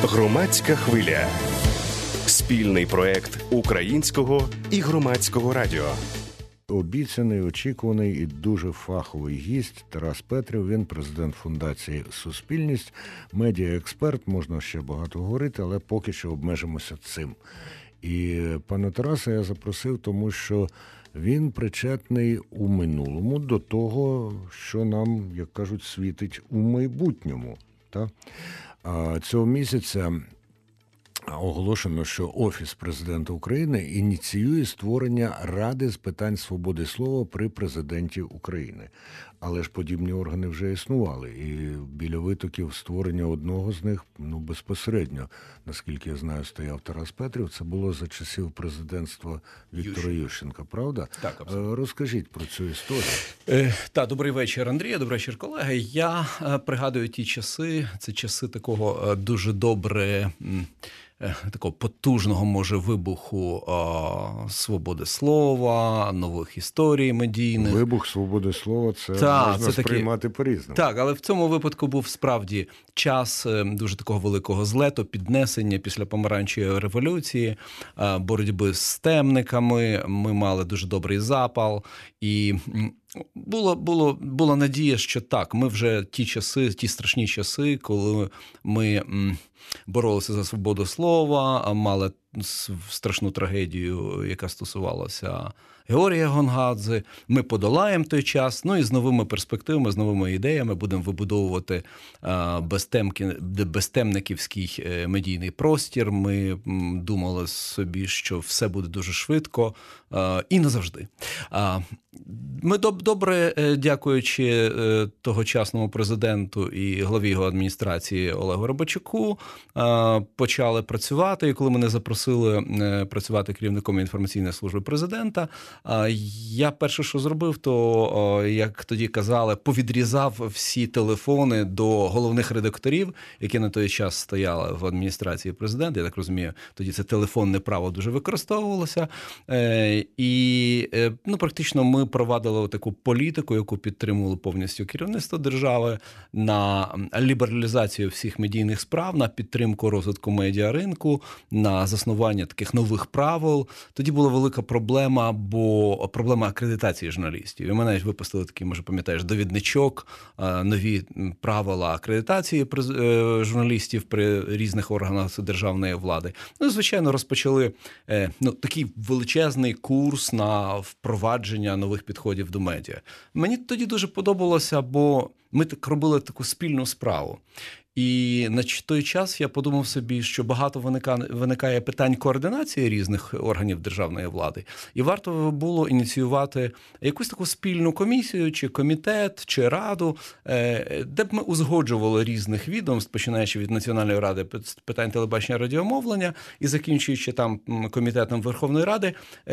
Громадська хвиля. Спільний проект українського і громадського радіо. Обіцяний, очікуваний і дуже фаховий гість Тарас Петрів. Він президент фундації «Суспільність», медіаексперт, можна ще багато говорити, але поки що обмежимося цим. І пана Тараса я запросив, тому що він причетний у минулому до того, що нам, як кажуть, світить у майбутньому. Так? Цього місяця оголошено, що Офіс президента України ініціює створення Ради з питань свободи слова при президенті України. Але ж подібні органи вже існували. І біля витоків створення одного з них, безпосередньо, наскільки я знаю, стояв Тарас Петрів. Це було за часів президентства Віктора Ющенка, правда? Так, абсолютно. Розкажіть про цю історію. Добрий вечір, Андрія, добрий вечір, колеги. Я пригадую ті часи, це часи такого дуже такого потужного, може, вибуху свободи слова, нових історій медійних. Вибух свободи слова – це можна сприймати по-різному. Так, але в цьому випадку був справді час дуже такого великого злету, піднесення після помаранчевої революції, боротьби з темниками. Ми мали дуже добрий запал. І була надія, що так, ми вже ті страшні часи, коли ми боролися за свободу слова, мали страшну трагедію, яка стосувалася Георгія Гонгадзе. Ми подолаємо той час, і з новими перспективами, з новими ідеями будемо вибудовувати безтемниківський медійний простір. Ми думали собі, що все буде дуже швидко і назавжди. Ми добре, дякуючи тогочасному президенту і главі його адміністрації Олегу Рибачуку, почали працювати. І коли мене запросили працювати керівником інформаційної служби президента, я перше, що зробив, то, як тоді казали, повідрізав всі телефони до головних редакторів, які на той час стояли в адміністрації президента. Я так розумію, тоді це телефонне право дуже використовувалося. І практично ми провадили таку політику, яку підтримувало повністю керівництво держави, на лібералізацію всіх медійних справ, на підтримку розвитку медіаринку, на заснування таких нових правил. Тоді була велика проблема, проблема акредитації журналістів. І ми навіть випустили такий, може пам'ятаєш, довідничок, нові правила акредитації журналістів при різних органах державної влади. Звичайно, розпочали такий величезний курс на впровадження нових підходів до медіа. Мені тоді дуже подобалося, бо ми так робили таку спільну справу. І на той час я подумав собі, що багато виникає питань координації різних органів державної влади. І варто було ініціювати якусь таку спільну комісію, чи комітет, чи раду, де б ми узгоджували різних відомств, починаючи від Національної ради питань телебачення і радіомовлення і закінчуючи там комітетом Верховної Ради,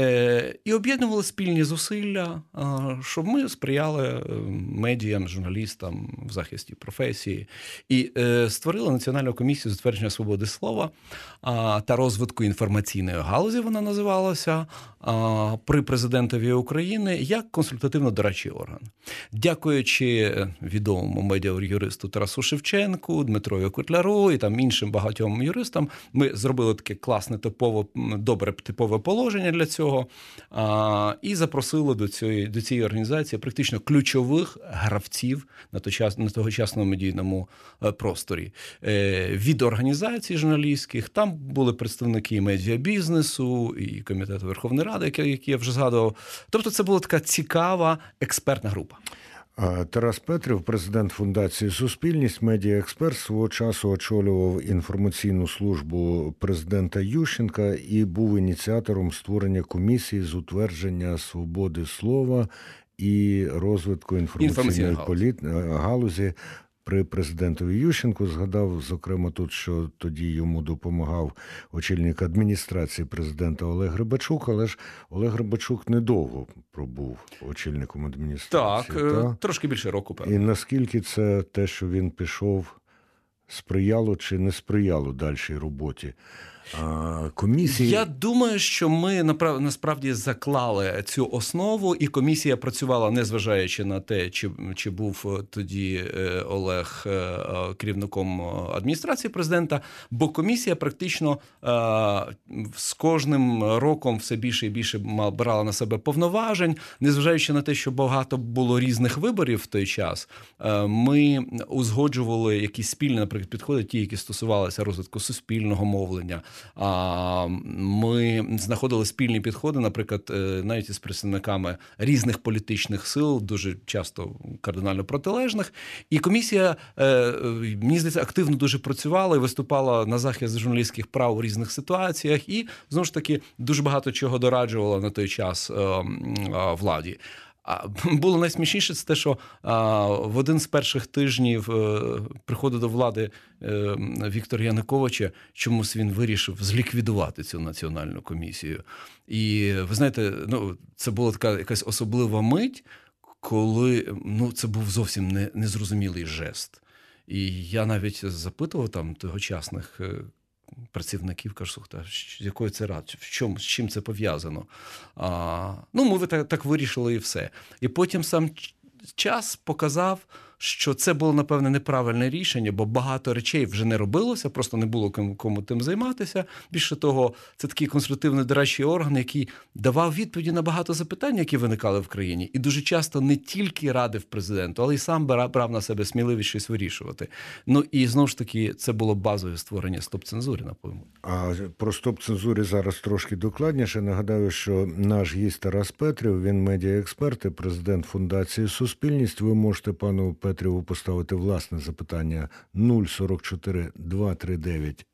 і об'єднували спільні зусилля, щоб ми сприяли медіям, журналістам в захисті професії. І створила Національну комісію з затвердження свободи слова та розвитку інформаційної галузі, вона називалася, при президентові України, як консультативно-дорадчий орган. Дякуючи відомому медіа-юристу Тарасу Шевченку, Дмитрові Котляру і там іншим багатьом юристам, ми зробили таке класне, добре типове положення для цього і запросили до цієї організації практично ключових гравців на тогочасному медійному просторі. Від організацій журналістських, там були представники медіабізнесу і Комітету Верховної Ради, який я вже згадував. Тобто це була така цікава експертна група. Тарас Петрів, президент фундації «Суспільність», медіаексперт, свого часу очолював інформаційну службу президента Ющенка і був ініціатором створення комісії з утвердження свободи слова і розвитку інформаційної галузі при президентові Ющенку. Згадав, зокрема, тут, що тоді йому допомагав очільник адміністрації президента Олег Рибачук, але ж Олег Рибачук недовго пробув очільником адміністрації. Так, трошки більше року, певно. І наскільки це те, що він пішов, сприяло чи не сприяло дальшій роботі Комісії... Я думаю, що ми насправді заклали цю основу, і комісія працювала, незважаючи на те, чи був тоді Олег керівником адміністрації президента, бо комісія практично з кожним роком все більше і більше брала на себе повноважень, незважаючи на те, що багато було різних виборів в той час, ми узгоджували якісь спільні, наприклад, підходи, ті, які стосувалися розвитку суспільного мовлення. Ми знаходили спільні підходи, наприклад, навіть із представниками різних політичних сил, дуже часто кардинально протилежних. І комісія, мені здається, активно дуже працювала і виступала на захист журналістських прав у різних ситуаціях. І, знову ж таки, дуже багато чого дораджувала на той час владі. Було найсмішніше це те, що в один з перших тижнів приходу до влади Віктора Януковича чомусь він вирішив зліквідувати цю національну комісію. І ви знаєте, це була така якась особлива мить, коли це був зовсім незрозумілий жест. І я навіть запитував там тогочасних працівників, кажу, слухайте, з якої це рад, з чим це пов'язано? Ми так вирішили і все. І потім сам час показав, що це було, напевне, неправильне рішення, бо багато речей вже не робилося, просто не було кому тим займатися. Більше того, це такий консультативний дорадчий орган, який давав відповіді на багато запитань, які виникали в країні. І дуже часто не тільки радив президенту, але й сам брав на себе сміливість щось вирішувати. І, знову ж таки, це було базове створення стоп-цензури, напевно. А про стоп-цензурі зараз трошки докладніше. Нагадаю, що наш гість Тарас Петрів, він медіаексперт і президент Фундації «Суспільність». Ви можете пану Петріву поставити власне запитання 044 239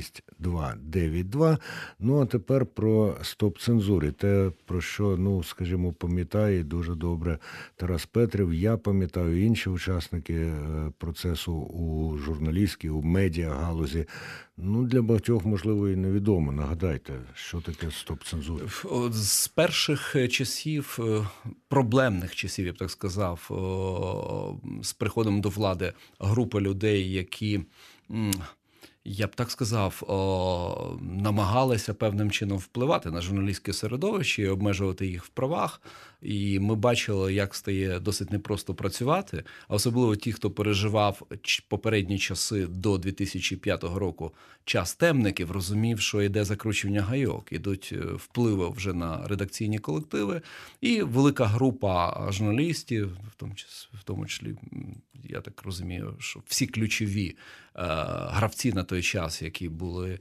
6292. А тепер про стоп-цензурі. Те, про що, скажімо, пам'ятає дуже добре Тарас Петрів. Я пам'ятаю, інші учасники процесу у журналістській, у медіагалузі. Для багатьох, можливо, і невідомо. Нагадайте, що таке стоп-цензура? З перших часів, проблемних часів, я б так сказав, з приходом до влади група людей, які, я б так сказав, намагалися певним чином впливати на журналістське середовище і обмежувати їх в правах. І ми бачили, як стає досить непросто працювати, а особливо ті, хто переживав попередні часи до 2005 року, час темників, розумів, що йде закручування гайок, ідуть впливи вже на редакційні колективи, і велика група журналістів, в тому числі, я так розумію, що всі ключові гравці на той час, які були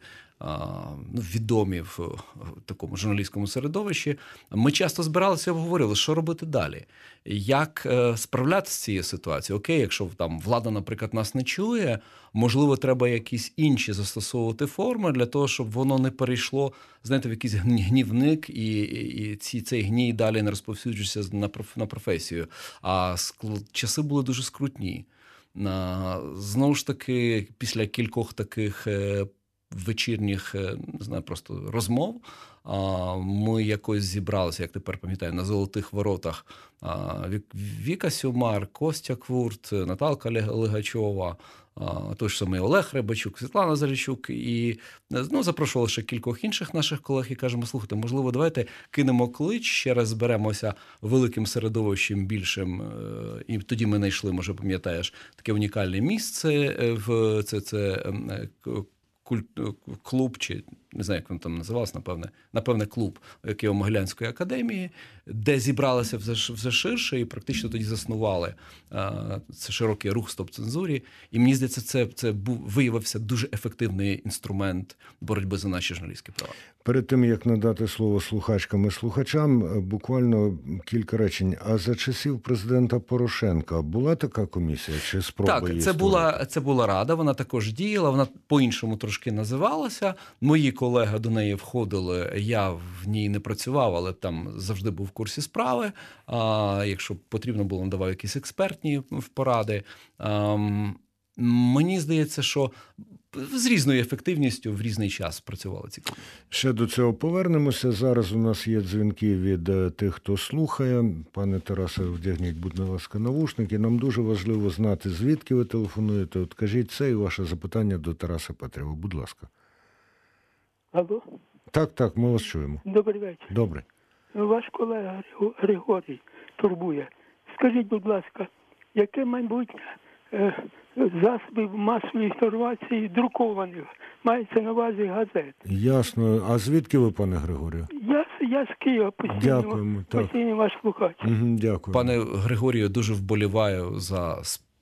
відомі в такому журналістському середовищі, ми часто збиралися і обговорили, що робити далі. Як справлятися з цією ситуацією? Окей, якщо там влада, наприклад, нас не чує, можливо, треба якісь інші застосовувати форми для того, щоб воно не перейшло, знаєте, в якийсь гнівник і цей гній далі не розповсюджувався на професію. А часи були дуже скрутні. Знову ж таки, після кількох таких вечірніх, не знаю, просто розмов, ми якось зібралися, як тепер пам'ятаю, на Золотих воротах. Віка Сюмар, Костя Квурт, Наталка Легачова, той ж самий Олег Рибачук, Світлана Заліщук. І запрошували ще кількох інших наших колег і кажемо, слухайте, можливо, давайте кинемо клич, ще раз зберемося великим середовищем більшим. І тоді ми знайшли, може, пам'ятаєш, таке унікальне місце в клуб, чи не знаю, як він там називався, напевне, клуб Києво-Могилянської академії, де зібралися все ширше і практично тоді заснували це широкий рух стоп-цензурі. І мені здається, це виявився дуже ефективний інструмент боротьби за наші журналістські права. Перед тим, як надати слово слухачкам і слухачам, буквально кілька речень. А за часів президента Порошенка була така комісія чи спроба її створити? Так, це була рада, вона також діяла, вона по-іншому трошки називалася. Мої колеги до неї входили, я в ній не працював, але там завжди був в курсі справи. Якщо потрібно було, надавав якісь експертні поради. Мені здається, що з різною ефективністю в різний час працювали ці комісії. Ще до цього повернемося. Зараз у нас є дзвінки від тих, хто слухає. Пане Тарасе, вдягніть, будь ласка, навушники. Нам дуже важливо знати, звідки ви телефонуєте. От кажіть це і ваше запитання до Тараса Петрєва. Будь ласка. Алло? Так, ми вас чуємо. Добрий вечір. Добре. Ваш колега Григорій турбує. Скажіть, будь ласка, яке майбутнє засобів масової інформації друкованих? Мається на увазі газет. Ясно. А звідки ви, пане Григорію? Я з Києва Дякуємо. постійно ваш слухач. Дякую. Пане Григорію, дуже вболіваю за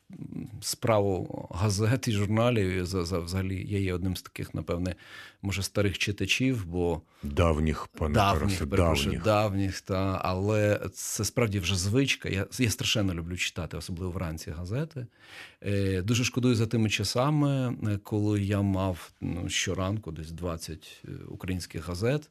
справу газет і журналів. Взагалі, я є одним з таких, напевне, може, старих читачів, бо Давніх, пане Тарасе, давніх, але це справді вже звичка. Я страшенно люблю читати, особливо вранці, газети. Дуже шкодую за тими часами, коли я мав щоранку десь 20 українських газет,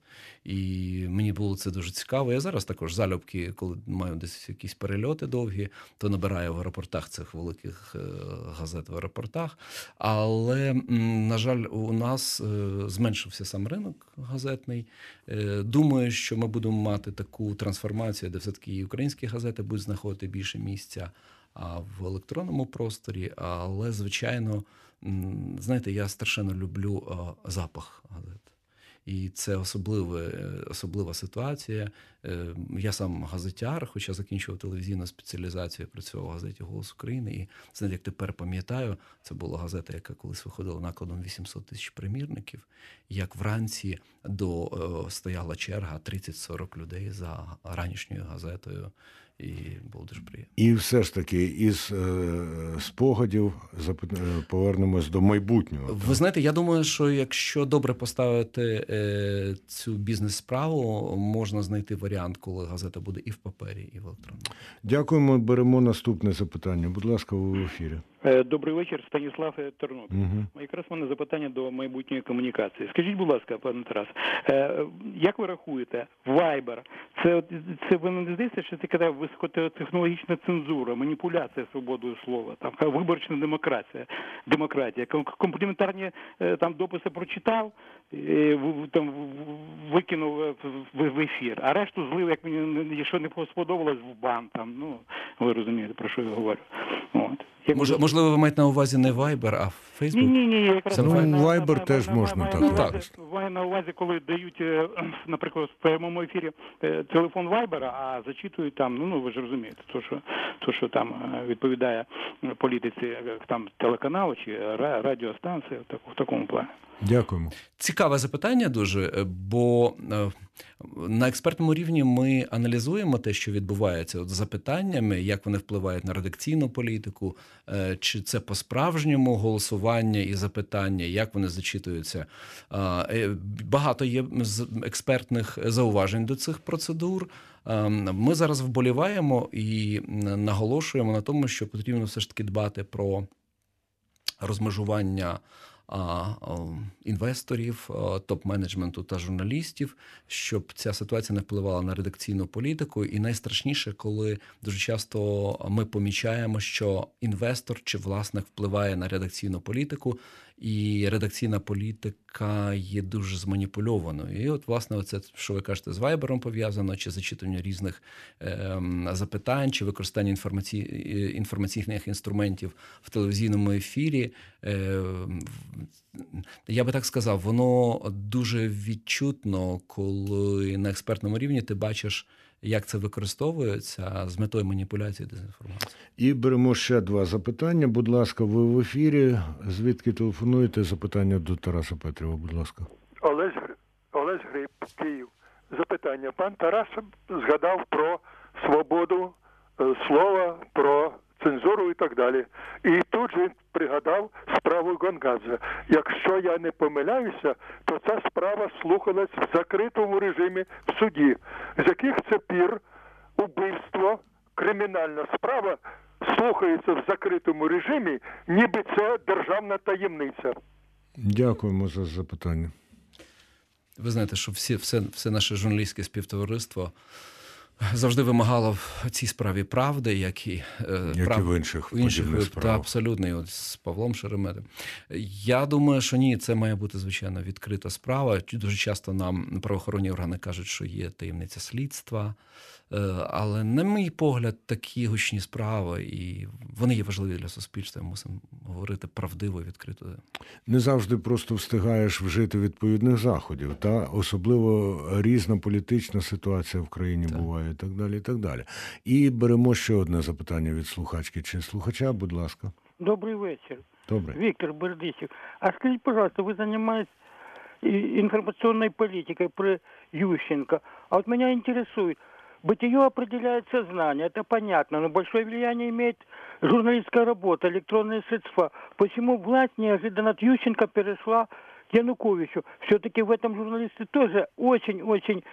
і мені було це дуже цікаво. Я зараз також залюбки, коли маю десь якісь перельоти довгі, то набираю в аеропортах цих великих газет в аеропортах. Але, на жаль, у нас зменшився сам ринок газетний. Думаю, що ми будемо мати таку трансформацію, де все-таки і українські газети будуть знаходити більше місця в електронному просторі. Але, звичайно, знаєте, я страшенно люблю запах газет. І це особлива ситуація. Я сам газетяр, хоча закінчував телевізійну спеціалізацію, працював в газеті «Голос України». І, знаєте, як тепер пам'ятаю, це була газета, яка колись виходила накладом 800 тисяч примірників. Як вранці стояла черга 30-40 людей за ранішньою газетою. І було дуже приємно. І все ж таки, із спогадів повернемось до майбутнього. Ви знаєте, я думаю, що якщо добре поставити цю бізнес-справу, можна знайти варіант, коли газета буде і в папері, і в електронному. Дякуємо. Беремо наступне запитання. Будь ласка, ви в ефірі. Добрий вечір, Станіслав, Тернопіль. Якраз в мене запитання до майбутньої комунікації. Скажіть, будь ласка, пане Тарас, як ви рахуєте, Viber, це ви не здається, що це така високотехнологічна цензура, маніпуляція свободою слова, там виборча демократія, компліментарні там дописи прочитав, там викинув в ефір, а решту злив, як мені, якщо не сподобалось, в бан там, ну, ви розумієте, про що я говорю. От. Можливо, ви маєте на увазі не Viber, а Facebook? Ні, якраз Viber теж можна так. Маю на увазі, коли дають, наприклад, в прямому ефірі телефон Viber, а зачитують там, ну ви ж розумієте, то, що там відповідає політиці там телеканалу чи радіостанції в такому плані. Дякуємо. Цікаве запитання дуже, бо на експертному рівні ми аналізуємо те, що відбувається от запитаннями, як вони впливають на редакційну політику, чи це по-справжньому голосування і запитання, як вони зачитуються. Багато є експертних зауважень до цих процедур. Ми зараз вболіваємо і наголошуємо на тому, що потрібно все ж таки дбати про розмежування інвесторів, топ-менеджменту та журналістів, щоб ця ситуація не впливала на редакційну політику. І найстрашніше, коли дуже часто ми помічаємо, що інвестор чи власник впливає на редакційну політику, і редакційна політика є дуже зманіпульованою. І от, власне, оце, що ви кажете, з Вайбером пов'язано, чи зачитування різних запитань, чи використання інформаційних інструментів в телевізійному ефірі. Я би так сказав, воно дуже відчутно, коли на експертному рівні ти бачиш, як це використовується з метою маніпуляції, дезінформації. І беремо ще два запитання. Будь ласка, ви в ефірі. Звідки телефонуєте? Запитання до Тараса Петрєва, будь ласка. Олесь Гриб, Київ. Запитання. Пан Тарас згадав про свободу слова, про цензуру і так далі. І тут же пригадав справу Гонгадзе. Якщо я не помиляюся, то ця справа слухалась в закритому режимі в суді. З яких це пір убивство, кримінальна справа слухається в закритому режимі, ніби це державна таємниця. Дякуємо за запитання. Ви знаєте, що все наше журналістське співтовариство завжди вимагала в цій справі правди, як і в інших подібних справах. Та, абсолютно, і от з Павлом Шереметом. Я думаю, що ні, це має бути, звичайно, відкрита справа. Дуже часто нам правоохоронні органи кажуть, що є таємниця слідства. Але, на мій погляд, такі гучні справи, і вони є важливі для суспільства. Ми мусимо говорити правдиво і відкрито. Не завжди просто встигаєш вжити відповідних заходів. Та особливо різна політична ситуація в країні буває, і так далі, і так далі. І беремо ще одне запитання від слухачки чи слухача, будь ласка. Добрий вечір. Добрый. Виктор Бердичев. А скажите, пожалуйста, вы занимаетесь информационной политикой про Ющенко. А вот меня интересует, бытие определяет сознание, это понятно, но большое влияние имеет журналистская работа, электронные средства. Почему власть неожиданно от Ющенко перешла к Януковичу? Все-таки в этом журналисты тоже очень-очень,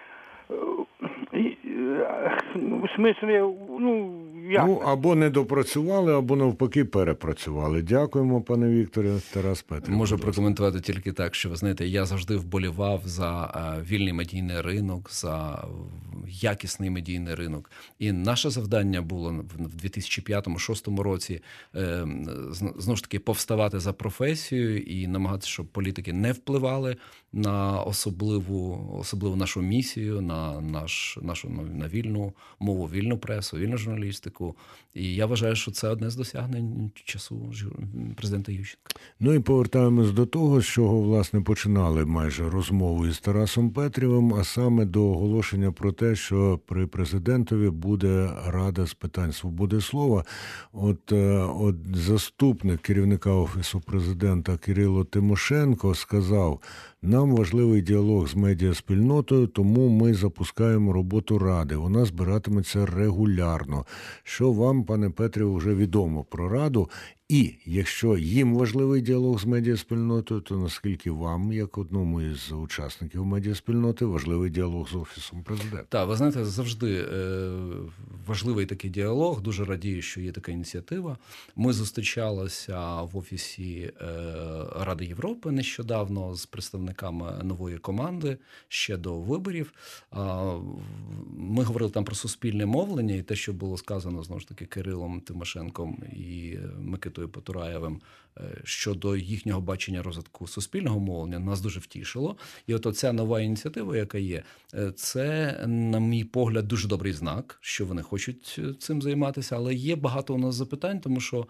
в смысле, або не допрацювали, або навпаки перепрацювали. Дякуємо, пане Вікторе. Тарас Петрик. Можу прокоментувати тільки так, що, ви знаєте, я завжди вболівав за вільний медійний ринок, за якісний медійний ринок. І наше завдання було в 2005-2006 році знову ж таки повставати за професією і намагатися, щоб політики не впливали на особливу нашу місію, на вільну мову, вільну пресу, вільну журналістику. І я вважаю, що це одне з досягнень часу президента Ющенка. Ну і повертаємось до того, з чого, власне, починали майже розмову із Тарасом Петрівим, а саме до оголошення про те, що при президентові буде Рада з питань свободи слова. От заступник керівника Офісу президента Кирило Тимошенко сказав: нам важливий діалог з медіаспільнотою, тому ми запускаємо роботу Ради. Вона збиратиметься регулярно. Що вам, пане Петрів, вже відомо про Раду? І якщо їм важливий діалог з медіаспільнотою, то наскільки вам, як одному із учасників медіаспільноти, важливий діалог з Офісом президента? Так, ви знаєте, завжди важливий такий діалог. Дуже радію, що є така ініціатива. Ми зустрічалися в Офісі Ради Європи нещодавно з представниками нової команди ще до виборів. Ми говорили там про суспільне мовлення і те, що було сказано, знову ж таки, Кирилом Тимошенком і Микитою Потураєвим щодо їхнього бачення розвитку суспільного мовлення, нас дуже втішило. І от оця нова ініціатива, яка є, це, на мій погляд, дуже добрий знак, що вони хочуть цим займатися, але є багато у нас запитань, тому що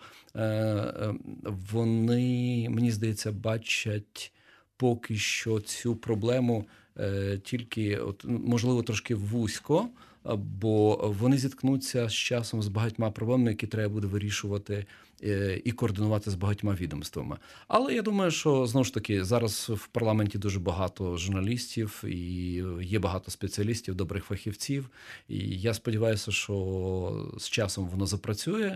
вони, мені здається, бачать поки що цю проблему тільки, можливо, трошки вузько, бо вони зіткнуться з часом з багатьма проблемами, які треба буде вирішувати і координувати з багатьма відомствами. Але я думаю, що, знову ж таки, зараз в парламенті дуже багато журналістів і є багато спеціалістів, добрих фахівців. І я сподіваюся, що з часом воно запрацює.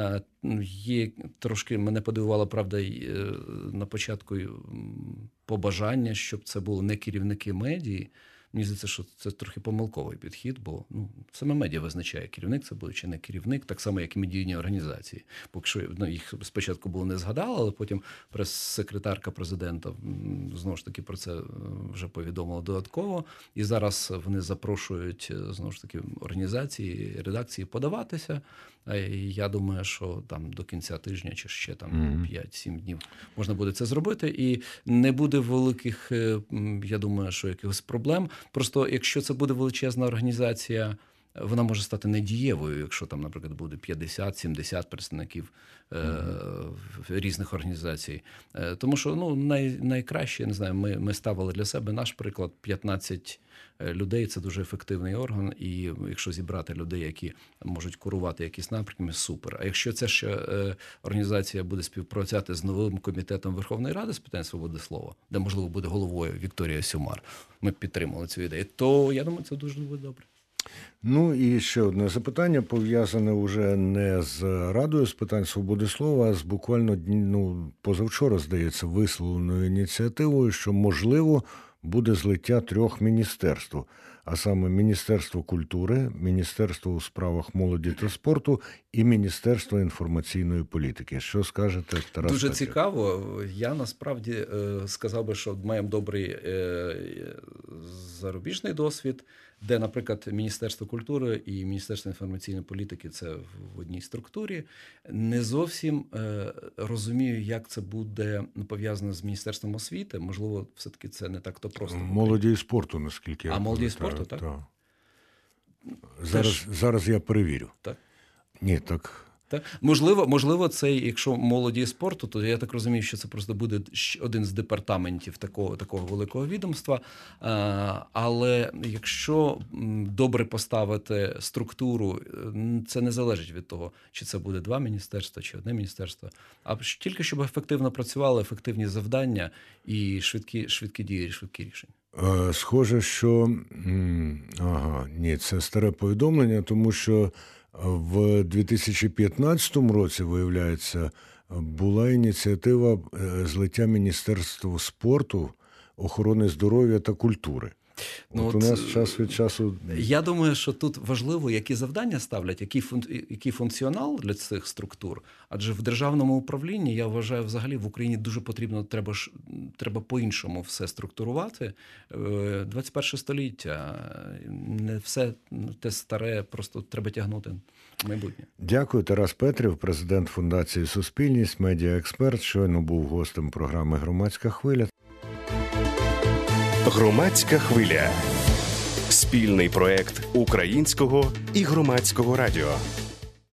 Є трошки, мене подивувало, правда, на початку побажання, щоб це були не керівники медії. Мені здається, що це трохи помилковий підхід, бо саме медіа визначає, керівник це буде чи не керівник, так само, як і медійні організації. Поки що їх спочатку було не згадали, але потім прес-секретарка президента знову ж таки про це вже повідомила додатково. І зараз вони запрошують, знову ж таки, організації, редакції подаватися. І я думаю, що там до кінця тижня чи ще там 5-7 днів можна буде це зробити. І не буде великих, я думаю, що якихось проблем. Просто якщо це буде величезна організація, вона може стати недієвою, якщо там, наприклад, буде 50-70 представників різних організацій. Тому що найкраще, не знаю, ми ставили для себе наш приклад, 15 людей – це дуже ефективний орган, і якщо зібрати людей, які можуть курувати якісь напрямки, супер. А якщо це ще організація буде співпрацювати з новим комітетом Верховної Ради з питань свободи слова, де, можливо, буде головою Вікторія Сюмар, ми підтримали цю ідею, то, я думаю, це дуже буде добре. Ну і ще одне запитання, пов'язане вже не з Радою з питань свободи слова, а з буквально позавчора, здається, висловленою ініціативою, що, можливо, буде злиття 3 міністерств, а саме Міністерство культури, Міністерство у справах молоді та спорту і Міністерство інформаційної політики. Що скажете, Тарас Дуже Петрів? цікаво. Я насправді сказав би, що маємо добрий зарубіжний досвід, де, наприклад, Міністерство культури і Міністерство інформаційної політики – це в одній структурі. Не зовсім розумію, як це буде пов'язано з Міністерством освіти. Можливо, все-таки це не так-то просто. Молоді і спорту, наскільки я пам'ятаю. Молоді і спорту, так? Зараз я перевірю. Так. Ні, так... Так? Можливо, це, якщо молоді і спорту, то я так розумію, що це просто буде один з департаментів такого великого відомства. Але якщо добре поставити структуру, це не залежить від того, чи це буде 2 міністерства, чи одне міністерство, а тільки щоб ефективно працювали, ефективні завдання і швидкі дії, швидкі рішення. Схоже, що... Ні, це старе повідомлення, тому що в 2015 році, виявляється, була ініціатива злиття Міністерства спорту, охорони здоров'я та культури. У нас час від часу... Я думаю, що тут важливо, які завдання ставлять, який функціонал для цих структур. Адже в державному управлінні, я вважаю, взагалі в Україні дуже потрібно, треба по-іншому все структурувати. 21 століття, не все те старе, просто треба тягнути в майбутнє. Дякую. Тарас Петрів, президент Фундації «Суспільність», медіаексперт, щойно був гостем програми «Громадська хвиля». Громадська хвиля. Спільний проект Українського і Громадського радіо.